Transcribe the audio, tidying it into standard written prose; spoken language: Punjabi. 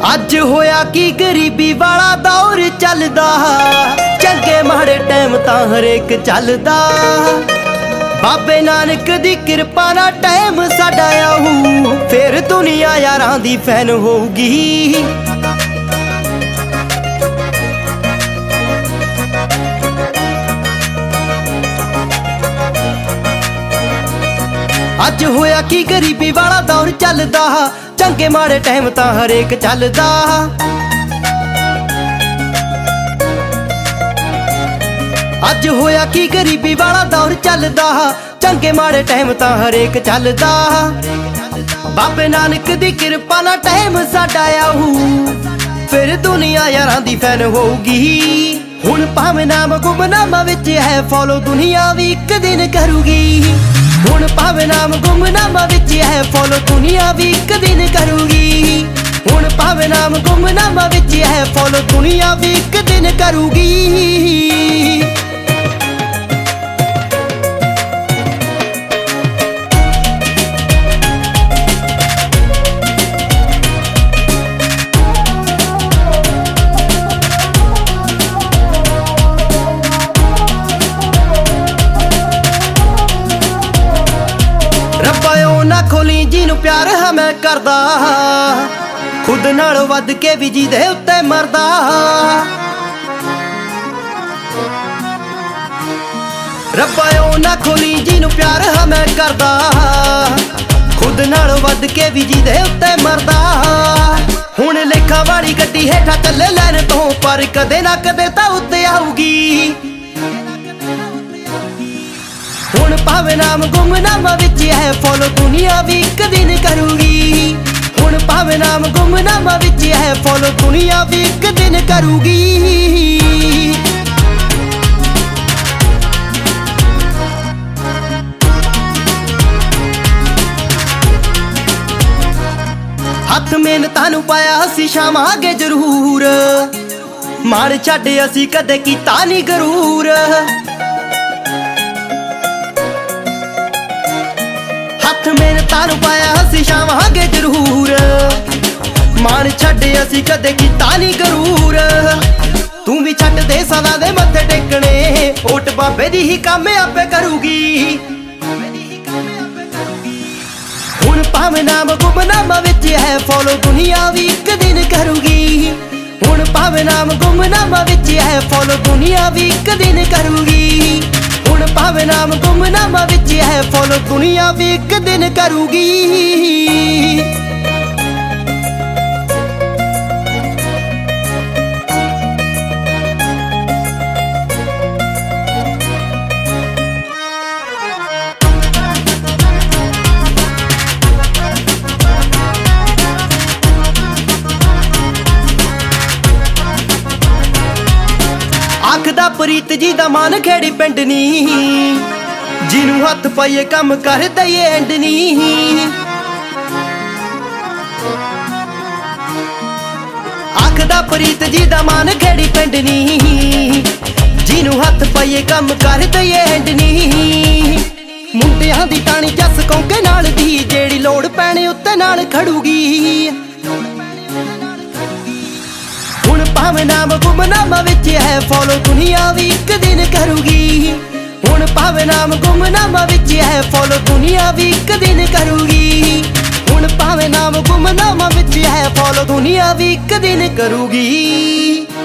ਅੱਜ ਹੋਇਆ ਕੀ ਗਰੀਬੀ ਵਾਲਾ ਦੌਰ ਚੱਲਦਾ, ਚੰਗੇ ਮਾੜੇ ਟਾਈਮ ਤਾਂ ਹਰੇਕ ਚੱਲਦਾ। ਬਾਬੇ ਨਾਨਕ ਦੀ ਕਿਰਪਾ ਨਾਲ ਟਾਈਮ ਸਾਡਾ ਆਊ, ਫੇਰ ਦੁਨੀਆ ਯਾਰਾਂ ਦੀ ਫੈਨ ਹੋਊਗੀ। ਅੱਜ ਹੋਇਆ ਕੀ ਗਰੀਬੀ ਵਾਲਾ ਦੌਰ ਚੱਲਦਾ, ਚੰਗੇ ਮਾੜੇ ਟਾਈਮ ਤਾਂ ਹਰੇਕ ਚੱਲਦਾ। ਅੱਜ ਹੋਇਆ ਕੀ ਗਰੀਬੀ ਵਾਲਾ ਦੌਰ ਚੱਲਦਾ, ਚੰਗੇ ਮਾੜੇ ਟਾਈਮ ਤਾਂ ਹਰੇਕ ਚੱਲਦਾ। ਬਾਬੇ ਨਾਨਕ ਦੀ ਕਿਰਪਾ ਨਾਲ ਟਾਈਮ ਸਾਡਾ ਆਊ, ਫਿਰ ਦੁਨੀਆ ਯਾਰਾਂ ਦੀ ਫੈਨ ਹੋਊਗੀ। ਹੁਣ ਭਾਵੇਂ ਨਾਮ ਗੁੰਮਨਾਮਾ ਵਿੱਚ ਹੈ ਫੋਲੋ, ਦੁਨੀਆ ਵੀ ਇੱਕ ਦਿਨ ਕਰੂਗੀ। ਹੁਣ ਭਾਵੇਂ ਨਾਮ ਗੁੰਮਨਾਮਾ ਵਿੱਚ ਹੈ ਫੋਲੋ, ਦੁਨੀਆ ਵੀ ਇੱਕ ਦਿਨ ਕਰੂਗੀ। ਹੁਣ ਭਾਵੇਂ ਨਾਮ ਗੁੰਮਨਾਮਾ ਵਿੱਚ ਹੈ ਫੋਲੋ, ਦੁਨੀਆ ਵੀ ਇੱਕ ਦਿਨ ਕਰੂਗੀ। ਨਾ ਖੋਲੀ ਜਿਹਨੂੰ ਪਿਆਰ ਹਾਂ ਮੈਂ ਕਰਦਾ, ਖੁਦ ਨਾਲੋਂ ਵੱਧ ਕੇ ਵੀ ਜਿਹਦੇ ਉੱਤੇ ਮਰਦਾ। ਰੱਬਾ ਉਹ ਨਾ ਖੋਲੀ ਜਿਹਨੂੰ ਪਿਆਰ ਹਾਂ ਮੈਂ ਕਰਦਾ, ਖੁਦ ਨਾਲੋਂ ਵੱਧ ਕੇ ਵੀ ਜਿਹਦੇ ਉੱਤੇ ਮਰਦਾ। ਹੁਣ ਲੇਖਾਂ ਵਾਲੀ ਗੱਡੀ ਹੇਠਾਂ ਚੱਲੇ ਲੈਣ ਤੋਂ, ਪਰ ਕਦੇ ਨਾ ਕਦੇ ਤਾਂ ਉੱਤੇ ਆਊਗੀ। ਹੁਣ ਭਾਵੇਂ ਨਾਮ ਗੁੰਮਨਾਮਾ ਵਿੱਚ ਹੈ ਫੋਲੋ, ਦੁਨੀਆ ਵੀ ਇੱਕ ਦਿਨ ਕਰੂਗੀ। ਹੁਣ ਭਾਵੇਂ ਨਾਮ ਗੁੰਮਨਾਮਾ ਵਿੱਚ ਹੈ ਫੋਲੋ, ਦੁਨੀਆ ਵੀ ਇੱਕ ਦਿਨ ਕਰੂਗੀ। ਹੱਥ ਮਿਹਨਤਾਂ ਨੂੰ ਪਾਇਆ ਅਸੀਂ ਛਾਵਾਂਗੇ ਜ਼ਰੂਰ, ਮਾਰ ਛੱਡ ਅਸੀਂ ਕਦੇ ਕੀਤਾ ਨਹੀਂ ਗਰੂਰ। ਹੱਥ ਮਿਹਨਤਾਂ ਨੂੰ ਪਾਇਆ ਅਸੀਂ ਛਾਵਾਂਗੇ ਜ਼ਰੂਰ, ਮਾਣ ਛੱਡ ਅਸੀਂ ਕਦੇ ਕੀਤਾ ਨਹੀਂ ਗਰੂਰ। ਤੂੰ ਵੀ ਛੱਡ ਦੇ ਸਦਾ ਦੇ ਮੱਥੇ ਟੇਕਣੇ, ਓਟ ਬਾਬੇ ਦੀ ਹੀ ਕੰਮ ਆਪੇ ਕਰੂਗੀ। ਹੁਣ ਭਾਵੇਂ ਨਾਮ ਗੁੰਮਨਾਮਾ ਵਿੱਚ ਹੈ ਫੋਲੋ, ਦੁਨੀਆ ਵੀ ਇੱਕ ਦਿਨ ਕਰੂਗੀ। ਹੁਣ ਭਾਵੇਂ ਨਾਮ ਗੁੰਮਨਾਮਾ ਵਿੱਚ ਹੈ ਫੋਲੋ, ਦੁਨੀਆ ਵੀ ਇੱਕ ਦਿਨ ਕਰੂਗੀ। ਹੁਣ ਭਾਵੇਂ ਨਾਮ ਗੁੰਮਨਾਮਾ ਵਿੱਚ ਹੈ ਫੋਲੋ, ਦੁਨੀਆ ਵੀ ਇੱਕ ਦਿਨ ਕਰੂਗੀ। ਆਖਦਾ ਪ੍ਰੀਤ ਜੀ ਦਾ ਮਾਨ ਖੇੜੀ ਪਿੰਡ ਨੀ, ਜਿਹਨੂੰ ਹੱਥ ਪਾਈਏ ਕੰਮ ਕਰ ਦਈਏ ਐਂਡ ਨੀ। ਆਖਦਾ ਪ੍ਰੀਤ ਜੀ ਦਾ ਮਾਨ ਖੇੜੀ ਪਿੰਡ ਨੀ, ਜਿਹਨੂੰ ਹੱਥ ਪਾਈਏ ਕੰਮ ਕਰ ਦਈਏ ਐਂਡ ਨੀ। ਮੁੰਡਿਆਂ ਦੀ ਟਾਣੀ ਜੱਸ ਕੌਂਕੇ ਨਾਲ ਦੀ, ਜਿਹੜੀ ਲੋੜ ਪੈਣੇ ਉੱਤੇ ਨਾਲ ਖੜੂਗੀ। ਹੁਣ ਭਾਵੇਂ ਨਾਮ ਗੁੰਮਨਾਮਾ ਵਿੱਚ ਹੈ ਫੋਲੋ, ਦੁਨੀਆ ਵੀ ਇੱਕ ਦਿਨ ਕਰੂਗੀ। ਹੁਣ ਭਾਵੇਂ ਨਾਮ ਗੁੰਮਨਾਮਾ ਵਿੱਚ ਹੈ ਫੋਲੋ, ਦੁਨੀਆ ਵੀ ਇੱਕ ਦਿਨ ਕਰੂਗੀ। ਹੁਣ ਭਾਵੇਂ ਨਾਮ ਗੁੰਮਨਾਮਾ ਵਿੱਚ ਹੈ ਫੋਲੋ, ਦੁਨੀਆ ਵੀ ਇੱਕ ਦਿਨ ਕਰੂਗੀ।